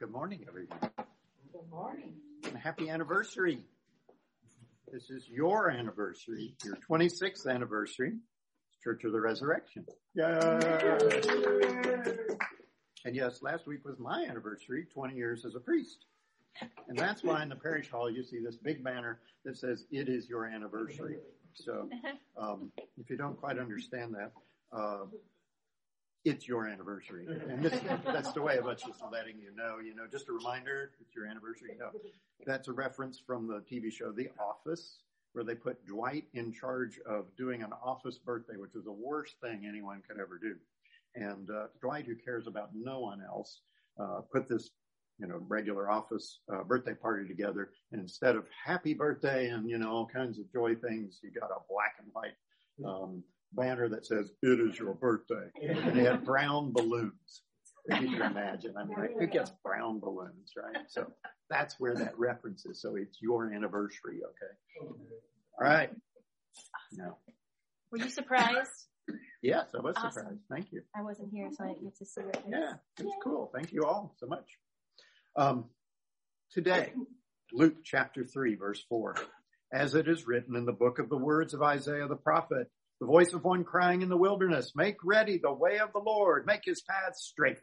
Good morning, everyone. Good morning. And happy anniversary. This is your anniversary, your 26th anniversary, Church of the Resurrection. Yay! And yes, last week was my anniversary, 20 years as a priest. And that's why in the parish hall you see this big banner that says, "It is your anniversary." So if you don't quite understand that, it's your anniversary. And that's the way of us just letting you know, just a reminder, it's your anniversary. No, that's a reference from the TV show The Office, where they put Dwight in charge of doing an office birthday, which is the worst thing anyone could ever do. And Dwight, who cares about no one else, put this regular office birthday party together. And instead of happy birthday and, all kinds of joy things, you got a black and white banner that says, "It is your birthday." And they had brown balloons. If you can imagine. I mean, who gets brown balloons, right? So that's where that reference is. So it's your anniversary, okay? All right. No. Were you surprised? Yes, I was surprised. Thank you. I wasn't here, so I didn't get to see it. Yeah, it's cool. Thank you all so much. Today, Luke chapter 3, verse 4. As it is written in the book of the words of Isaiah the prophet, the voice of one crying in the wilderness, "Make ready the way of the Lord, make his paths straight."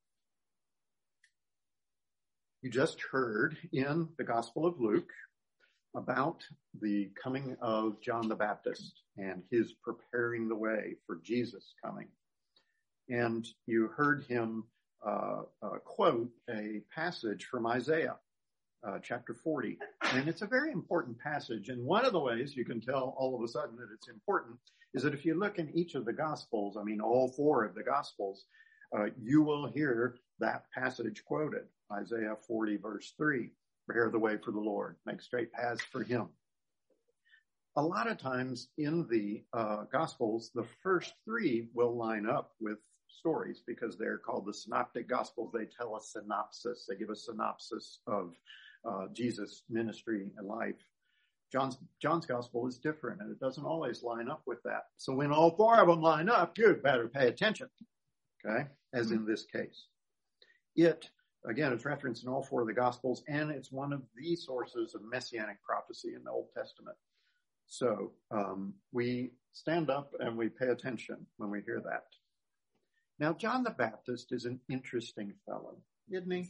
You just heard in the Gospel of Luke about the coming of John the Baptist and his preparing the way for Jesus coming. And you heard him quote a passage from Isaiah chapter 40. And it's a very important passage. And one of the ways you can tell all of a sudden that it's important is that if you look in each of the Gospels, all four of the Gospels, you will hear that passage quoted. Isaiah 40 verse 3, "Prepare the way for the Lord, make straight paths for him." A lot of times in the Gospels, the first three will line up with stories because they're called the Synoptic Gospels. They tell a synopsis. They give a synopsis of Jesus' ministry and life. John's Gospel is different, and it doesn't always line up with that. So when all four of them line up, you better pay attention, okay, as in this case. Again, it's referenced in all four of the Gospels, and it's one of the sources of messianic prophecy in the Old Testament. So we stand up and we pay attention when we hear that. Now, John the Baptist is an interesting fellow, isn't he?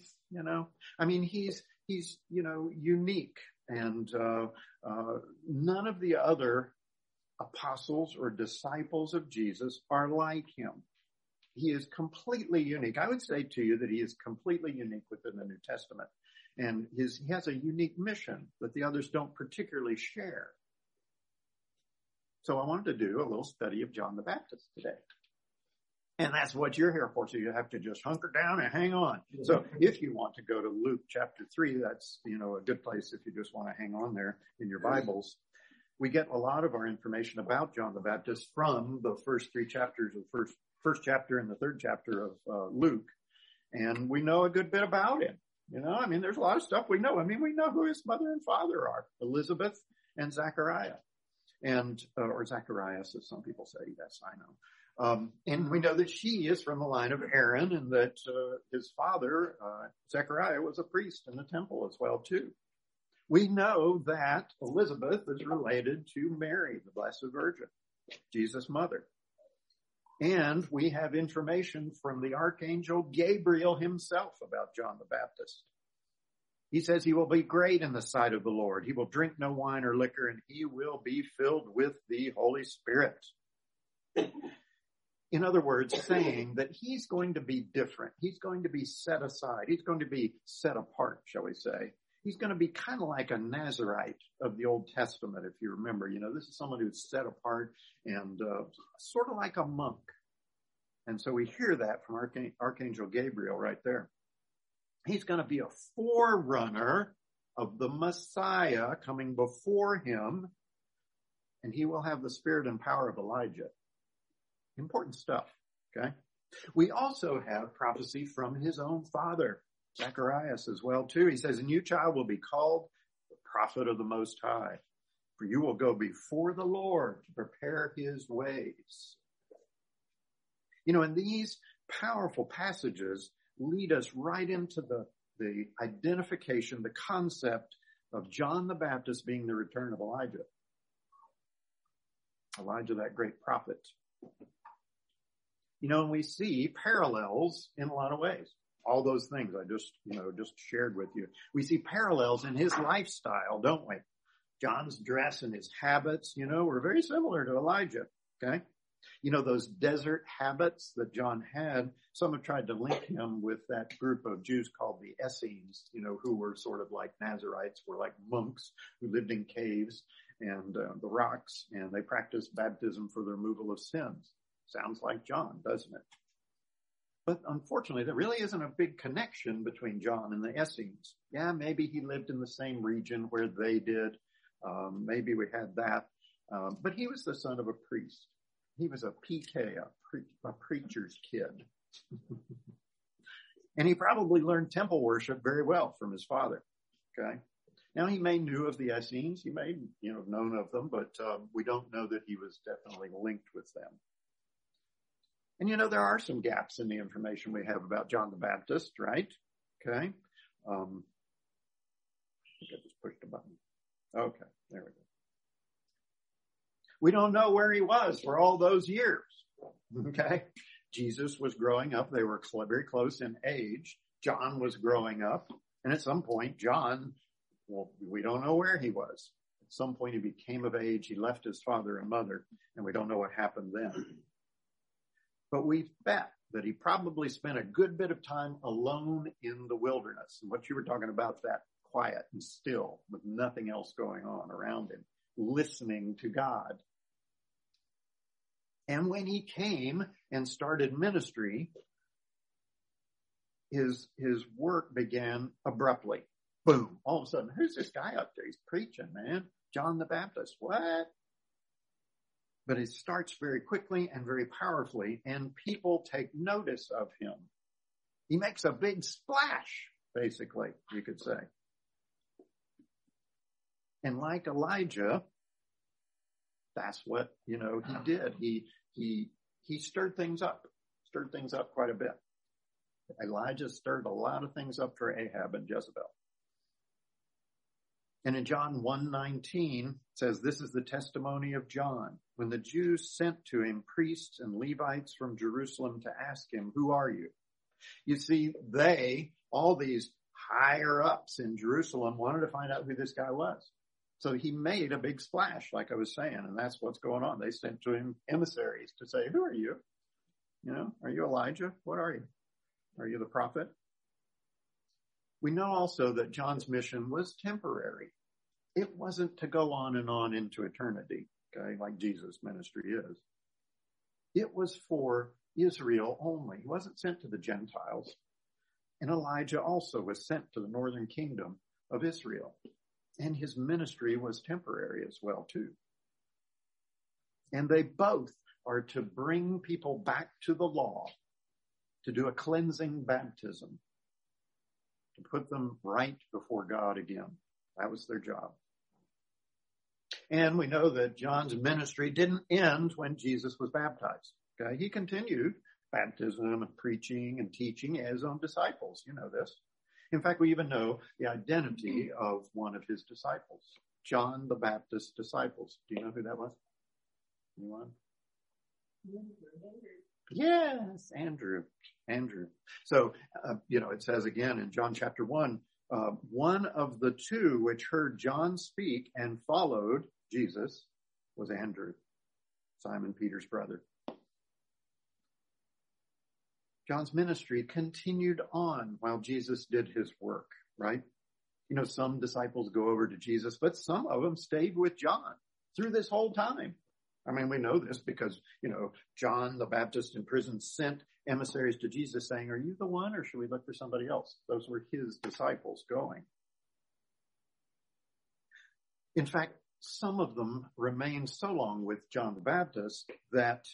He's unique, and none of the other apostles or disciples of Jesus are like him. He is completely unique. I would say to you that he is completely unique within the New Testament, and he has a unique mission that the others don't particularly share. So I wanted to do a little study of John the Baptist today. And that's what you're here for. So you have to just hunker down and hang on. So if you want to go to Luke chapter 3, that's, a good place if you just want to hang on there in your Bibles. We get a lot of our information about John the Baptist from the first three chapters of first chapter and the third chapter of Luke. And we know a good bit about him. There's a lot of stuff we know. We know who his mother and father are, Elizabeth and Zachariah. Or Zacharias, as some people say. Yes, I know. And we know that she is from the line of Aaron, and that his father, Zechariah, was a priest in the temple as well, too. We know that Elizabeth is related to Mary, the Blessed Virgin, Jesus' mother. And we have information from the Archangel Gabriel himself about John the Baptist. He says he will be great in the sight of the Lord. He will drink no wine or liquor, and he will be filled with the Holy Spirit. In other words, saying that he's going to be different. He's going to be set aside. He's going to be set apart, shall we say. He's going to be kind of like a Nazirite of the Old Testament, if you remember. This is someone who's set apart and sort of like a monk. And so we hear that from Archangel Gabriel right there. He's going to be a forerunner of the Messiah coming before him, and he will have the spirit and power of Elijah. Important stuff, okay? We also have prophecy from his own father, Zacharias, as well, too. He says, "A new child will be called the prophet of the Most High, for you will go before the Lord to prepare his ways." And these powerful passages lead us right into the the identification, the concept of John the Baptist being the return of Elijah. Elijah, that great prophet. You know, and we see parallels in a lot of ways. All those things I just shared with you. We see parallels in his lifestyle, don't we? John's dress and his habits, were very similar to Elijah. Okay. Those desert habits that John had, some have tried to link him with that group of Jews called the Essenes, who were sort of like Nazarites, were like monks who lived in caves and the rocks, and they practiced baptism for the removal of sins. Sounds like John, doesn't it? But unfortunately, there really isn't a big connection between John and the Essenes. Yeah, maybe he lived in the same region where they did. Maybe we had that. But he was the son of a priest. He was a PK, a preacher's kid. And he probably learned temple worship very well from his father. Okay. Now he may knew of the Essenes. He may, have known of them, but we don't know that he was definitely linked with them. And there are some gaps in the information we have about John the Baptist, right? Okay. I think I just pushed a button. Okay, there we go. We don't know where he was for all those years. Okay. Jesus was growing up. They were very close in age. John was growing up. And at some point, John, we don't know where he was. At some point, he became of age. He left his father and mother, and we don't know what happened then. But we bet that he probably spent a good bit of time alone in the wilderness. And what you were talking about, that quiet and still with nothing else going on around him, listening to God. And when he came and started ministry, his work began abruptly. Boom. All of a sudden, who's this guy up there? He's preaching, man. John the Baptist. What? But it starts very quickly and very powerfully, and people take notice of him. He makes a big splash, basically, you could say. And like Elijah, that's what, he did. He stirred things up quite a bit. Elijah stirred a lot of things up for Ahab and Jezebel. And in John 1:19, it says, this is the testimony of John. When the Jews sent to him priests and Levites from Jerusalem to ask him, who are you? You see, all these higher ups in Jerusalem wanted to find out who this guy was. So he made a big splash, like I was saying, and that's what's going on. They sent to him emissaries to say, who are you? Are you Elijah? What are you? Are you the prophet? We know also that John's mission was temporary. It wasn't to go on and on into eternity, okay, like Jesus' ministry is. It was for Israel only. He wasn't sent to the Gentiles. And Elijah also was sent to the northern kingdom of Israel. And his ministry was temporary as well, too. And they both are to bring people back to the law, to do a cleansing baptism, to put them right before God again. That was their job. And we know that John's ministry didn't end when Jesus was baptized. Okay? He continued baptism and preaching and teaching as own disciples. You know this. In fact, we even know the identity of one of his disciples, John the Baptist's disciples. Do you know who that was? Anyone? Yes, Andrew. So, it says again in John chapter 1, one of the two which heard John speak and followed Jesus was Andrew, Simon Peter's brother. John's ministry continued on while Jesus did his work, right? Some disciples go over to Jesus, but some of them stayed with John through this whole time. I mean, we know this because, John the Baptist in prison sent emissaries to Jesus saying, are you the one or should we look for somebody else? Those were his disciples going. In fact, some of them remained so long with John the Baptist that,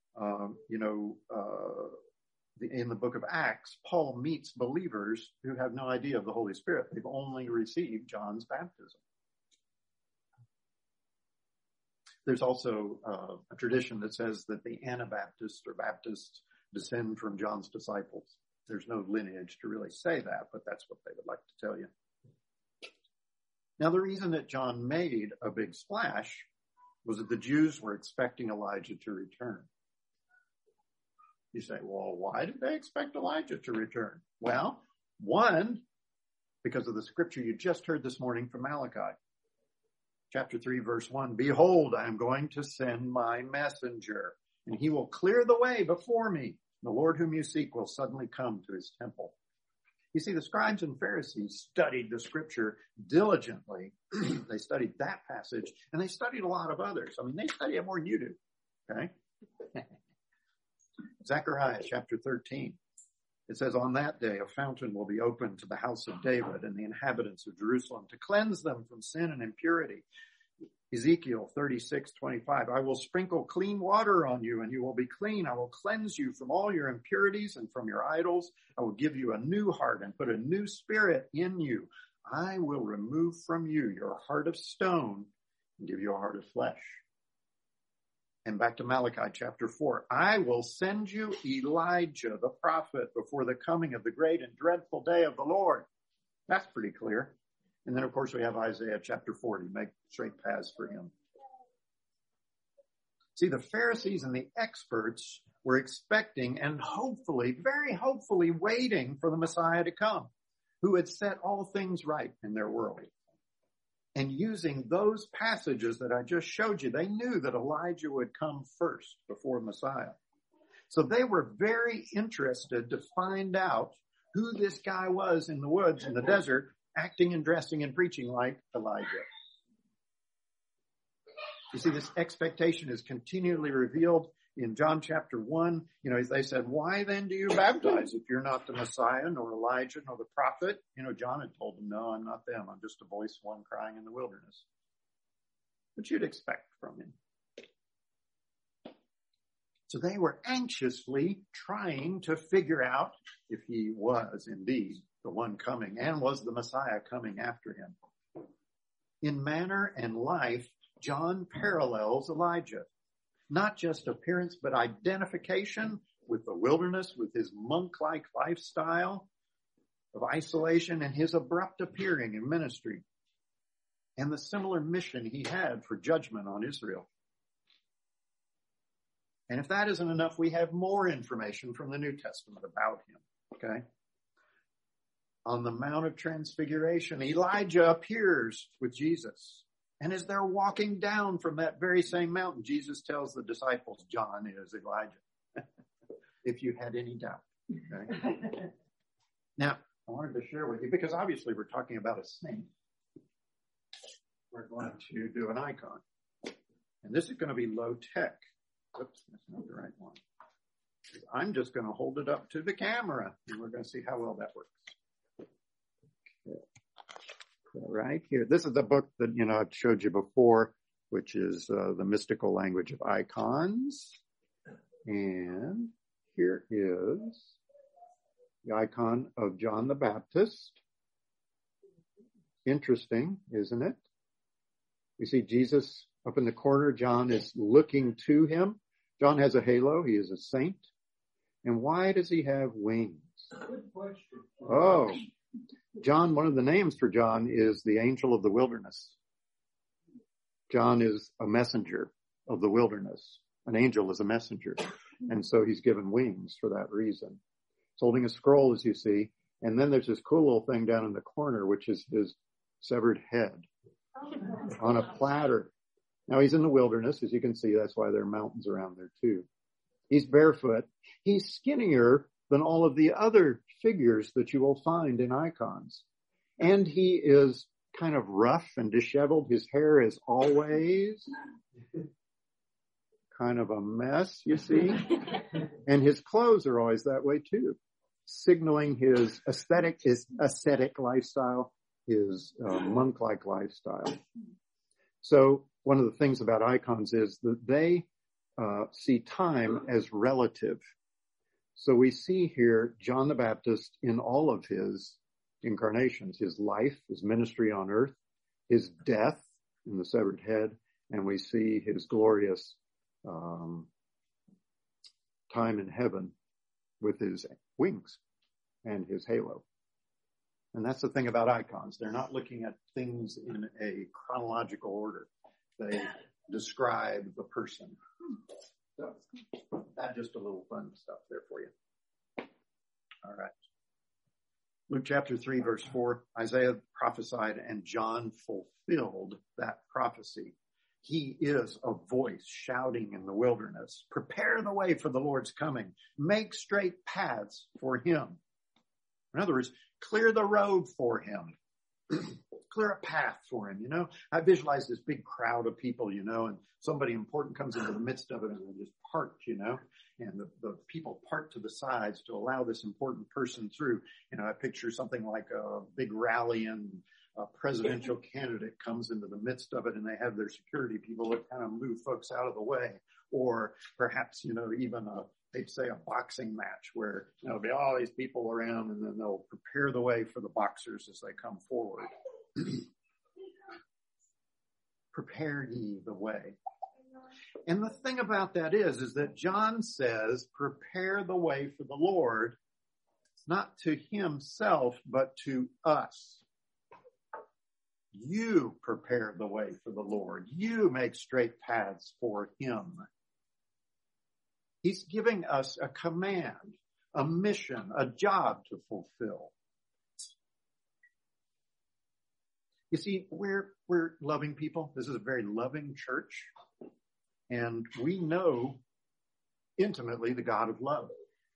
in the book of Acts, Paul meets believers who have no idea of the Holy Spirit. They've only received John's baptism. There's also a tradition that says that the Anabaptists or Baptists descend from John's disciples. There's no lineage to really say that, but that's what they would like to tell you. Now, the reason that John made a big splash was that the Jews were expecting Elijah to return. You say, well, why did they expect Elijah to return? Well, one, because of the scripture you just heard this morning from Malachi. Chapter 3, verse 1, behold, I am going to send my messenger, and he will clear the way before me. The Lord whom you seek will suddenly come to his temple. You see, the scribes and Pharisees studied the scripture diligently. They studied that passage, and they studied a lot of others. I mean, they study it more than you do, okay? Zechariah chapter 13. It says, on that day, a fountain will be opened to the house of David and the inhabitants of Jerusalem to cleanse them from sin and impurity. Ezekiel 36:25, I will sprinkle clean water on you and you will be clean. I will cleanse you from all your impurities and from your idols. I will give you a new heart and put a new spirit in you. I will remove from you your heart of stone and give you a heart of flesh. And back to Malachi chapter 4. I will send you Elijah the prophet before the coming of the great and dreadful day of the Lord. That's pretty clear. And then, of course, we have Isaiah chapter 40, make straight paths for him. See, the Pharisees and the experts were expecting and hopefully, very hopefully, waiting for the Messiah to come, who had set all things right in their world. And using those passages that I just showed you, they knew that Elijah would come first before Messiah. So they were very interested to find out who this guy was in the woods, in the desert, acting and dressing and preaching like Elijah. You see, this expectation is continually revealed in John chapter 1. You know, they said, why then do you baptize if you're not the Messiah, nor Elijah, nor the prophet? You know, John had told them, no, I'm not them. I'm just a voice one crying in the wilderness. What you'd expect from him. So they were anxiously trying to figure out if he was indeed the one coming and was the Messiah coming after him. In manner and life, John parallels Elijah. Not just appearance, but identification with the wilderness, with his monk-like lifestyle of isolation and his abrupt appearing in ministry, and the similar mission he had for judgment on Israel. And if that isn't enough, we have more information from the New Testament about him, okay? On the Mount of Transfiguration, Elijah appears with Jesus. And as they're walking down from that very same mountain, Jesus tells the disciples, John is Elijah, if you had any doubt. Okay? Now, I wanted to share with you, because obviously we're talking about a saint. We're going to do an icon. And this is going to be low tech. Oops, that's not the right one. I'm just going to hold it up to the camera, and we're going to see how well that works. Okay. Right here. This is the book that, I've showed you before, which is The Mystical Language of Icons. And here is the icon of John the Baptist. Interesting, isn't it? We see Jesus up in the corner. John is looking to him. John has a halo. He is a saint. And why does he have wings? Good question. Oh, John, one of the names for John is the angel of the wilderness. John is a messenger of the wilderness. An angel is a messenger. And so he's given wings for that reason. He's holding a scroll, as you see. And then there's this cool little thing down in the corner, which is his severed head on a platter. Now he's in the wilderness, as you can see. That's why there are mountains around there too. He's barefoot. He's skinnier than all of the other figures that you will find in icons. And he is kind of rough and disheveled. His hair is always kind of a mess, you see. And his clothes are always that way too, signaling his ascetic lifestyle, his monk-like lifestyle. So one of the things about icons is that they see time as relative. So we see here John the Baptist in all of his incarnations, his life, his ministry on earth, his death in the severed head, and we see his glorious time in heaven with his wings. and his halo. And that's the thing about icons. They're not looking at things in a chronological order. They describe the person. So that's just a little fun stuff there for you. All right. Luke chapter 3, verse 4, Isaiah prophesied and John fulfilled that prophecy. He is a voice shouting in the wilderness. Prepare the way for the Lord's coming. Make straight paths for him. In other words, clear the road for him. Clear a path for him, I visualize this big crowd of people, and somebody important comes into the midst of it and they just part, and the people part to the sides to allow this important person through. I picture something like a big rally and a presidential candidate comes into the midst of it and they have their security people that kind of move folks out of the way. Or perhaps, even they'd say a boxing match where there'll be all these people around and then they'll prepare the way for the boxers as they come forward. Prepare ye the way. And the thing about that is that John says, prepare the way for the Lord, not to himself, but to us. You prepare the way for the Lord. You make straight paths for him. He's giving us a command, a mission, a job to fulfill. You see, we're loving people. This is a very loving church. And we know intimately the God of love.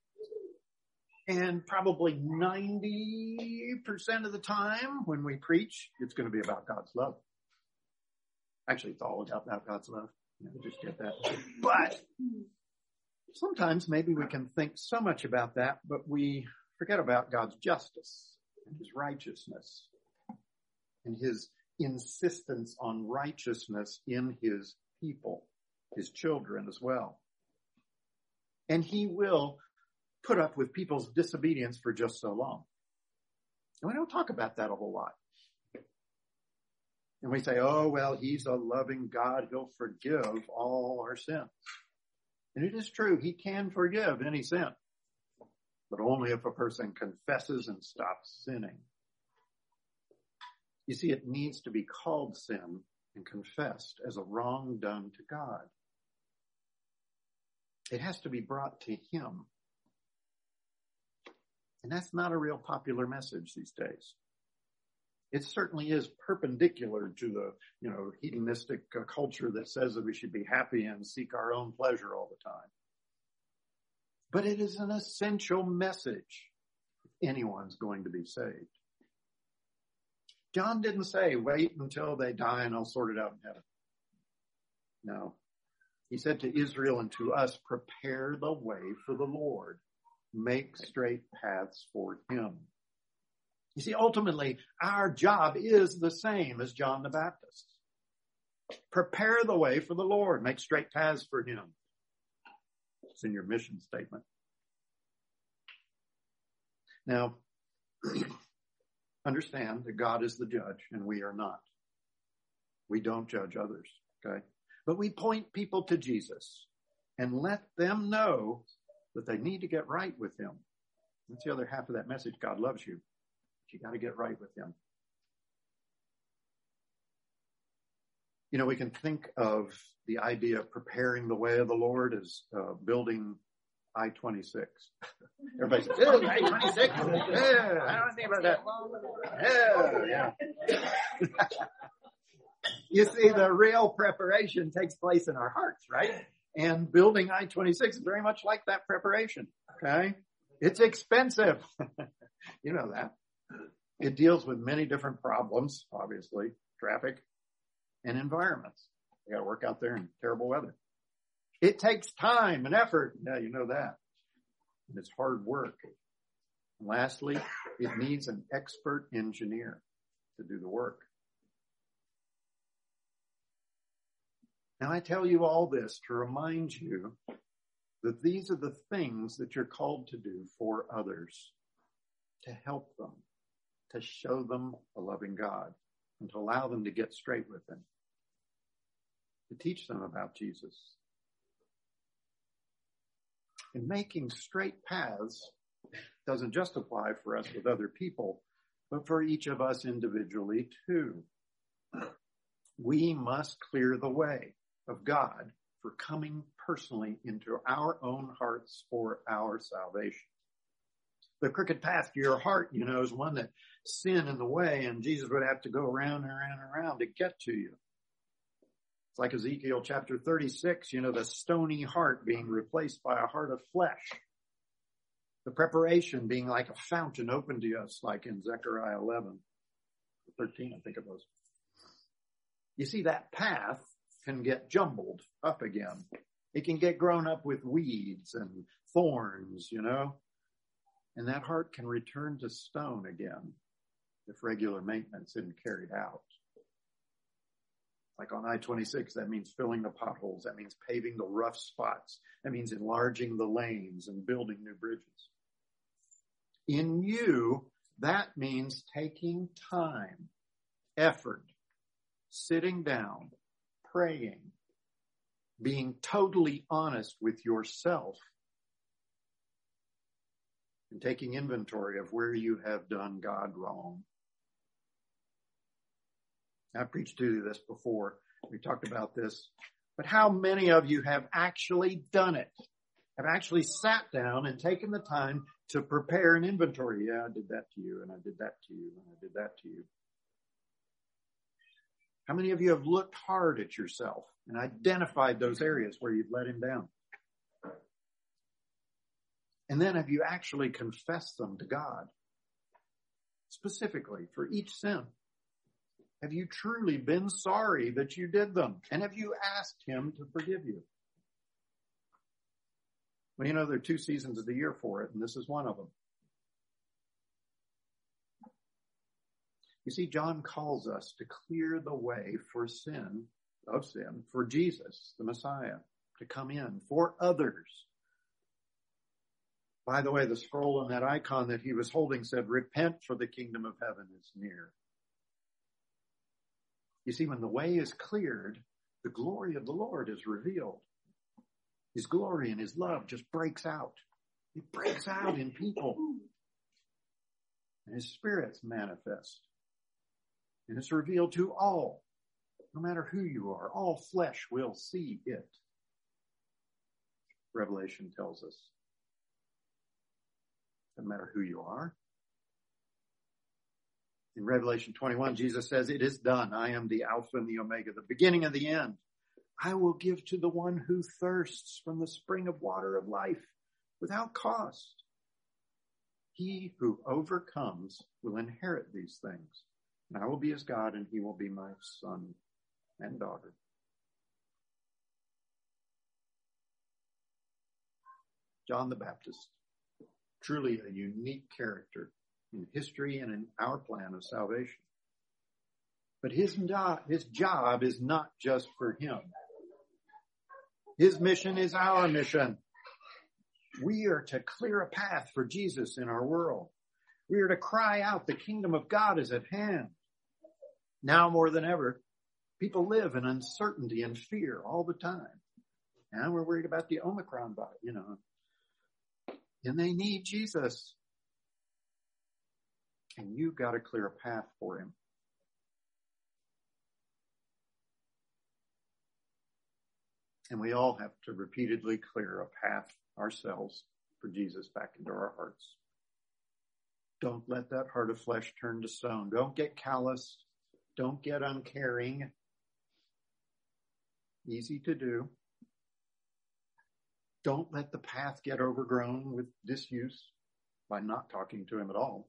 And probably 90% of the time when we preach, it's going to be about God's love. Actually, it's all about God's love. Just get that. But sometimes maybe we can think so much about that, but we forget about God's justice and his righteousness and his insistence on righteousness in his people, his children as well. And he will put up with people's disobedience for just so long. And we don't talk about that a whole lot. And we say, oh, well, he's a loving God. He'll forgive all our sins. And it is true. He can forgive any sin, but only if a person confesses and stops sinning. You see, it needs to be called sin and confessed as a wrong done to God. It has to be brought to him. And that's not a real popular message these days. It certainly is perpendicular to the, hedonistic culture that says that we should be happy and seek our own pleasure all the time. But it is an essential message if anyone's going to be saved. John didn't say, wait until they die and I'll sort it out in heaven. No. He said to Israel and to us, prepare the way for the Lord. Make straight paths for him. You see, ultimately, our job is the same as John the Baptist. Prepare the way for the Lord. Make straight paths for him. It's in your mission statement. Now, understand that God is the judge and we are not. We don't judge others, okay? But we point people to Jesus and let them know that they need to get right with him. That's the other half of that message. God loves you. But you got to get right with him. We can think of the idea of preparing the way of the Lord as building I-26. Everybody says, oh, I-26? Yeah, I don't think about that. Yeah. You see, the real preparation takes place in our hearts, right? And building I-26 is very much like that preparation, okay? It's expensive. You know that. It deals with many different problems, obviously, traffic and environments. You got to work out there in terrible weather. It takes time and effort. Yeah, you know that. And it's hard work. And lastly, it needs an expert engineer to do the work. Now, I tell you all this to remind you that these are the things that you're called to do for others, to help them, to show them a loving God, and to allow them to get straight with him, to teach them about Jesus. And making straight paths Doesn't just apply for us with other people, but for each of us individually too. We must clear the way of God for coming personally into our own hearts for our salvation. The crooked path to your heart, is one that sin in the way, and Jesus would have to go around and around and around to get to you. It's like Ezekiel chapter 36, the stony heart being replaced by a heart of flesh. The preparation being like a fountain open to us, like in Zechariah 11, 13, I think it was. You see, that path can get jumbled up again. It can get grown up with weeds and thorns, and that heart can return to stone again if regular maintenance isn't carried out. Like on I-26, that means filling the potholes. That means paving the rough spots. That means enlarging the lanes and building new bridges. In you, that means taking time, effort, sitting down, praying, being totally honest with yourself, and taking inventory of where you have done God wrong. I preached to you this before. We talked about this. But how many of you have actually done it? Have actually sat down and taken the time to prepare an inventory? Yeah, I did that to you, and I did that to you, and I did that to you. How many of you have looked hard at yourself and identified those areas where you've let him down? And then have you actually confessed them to God? Specifically for each sin. Have you truly been sorry that you did them? And have you asked him to forgive you? Well, there are 2 seasons of the year for it, and this is one of them. You see, John calls us to clear the way for sin, for Jesus, the Messiah, to come in, for others. By the way, the scroll and that icon that he was holding said, "Repent, for the kingdom of heaven is near." You see, when the way is cleared, the glory of the Lord is revealed. His glory and his love just breaks out. It breaks out in people. And his spirit's manifest. And it's revealed to all, no matter who you are. All flesh will see it. Revelation tells us. No matter who you are. In Revelation 21, Jesus says, "It is done. I am the Alpha and the Omega, the beginning and the end. I will give to the one who thirsts from the spring of water of life without cost. He who overcomes will inherit these things. And I will be his God, and he will be my son and daughter." John the Baptist, truly a unique character in history and in our plan of salvation. But his job is not just for him. His mission is our mission. We are to clear a path for Jesus in our world. We are to cry out, the kingdom of God is at hand. Now more than ever, people live in uncertainty and fear all the time. And we're worried about the Omicron virus, And they need Jesus. And you've got to clear a path for him. And we all have to repeatedly clear a path ourselves for Jesus back into our hearts. Don't let that heart of flesh turn to stone. Don't get calloused. Don't get uncaring. Easy to do. Don't let the path get overgrown with disuse by not talking to him at all.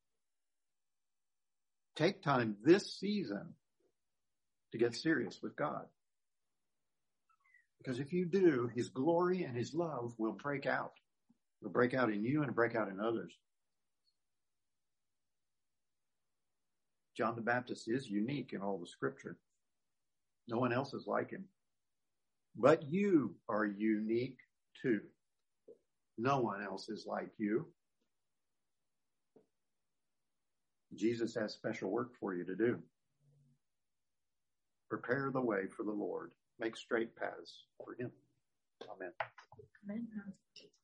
Take time this season to get serious with God. Because if you do, his glory and his love will break out. It'll break out in you and break out in others. John the Baptist is unique in all the scripture. No one else is like him. But you are unique too. No one else is like you. Jesus has special work for you to do. Prepare the way for the Lord. Make straight paths for him. Amen. Amen.